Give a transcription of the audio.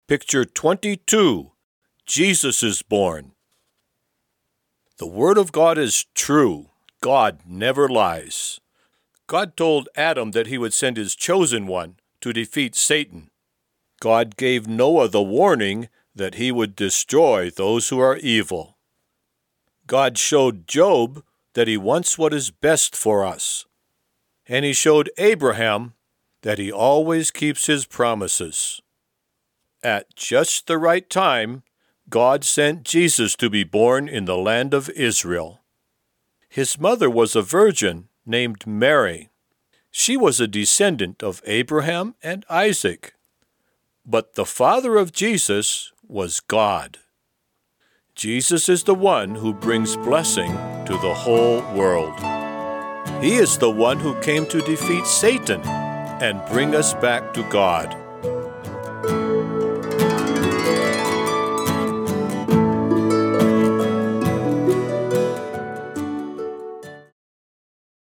Picture 22. Jesus is born. The Word of God is true. God never lies. God told Adam that he would send his chosen one to defeat Satan. God gave Noah the warning that he would destroy those who are evil. God showed Job that he wants what is best for us. And he showed Abraham that he always keeps his promises. At just the right time, God sent Jesus to be born in the land of Israel. His mother was a virgin named Mary. She was a descendant of Abraham and Isaac. But the father of Jesus was God. Jesus is the one who brings blessing to the whole world. He is the one who came to defeat Satan and bring us back to God.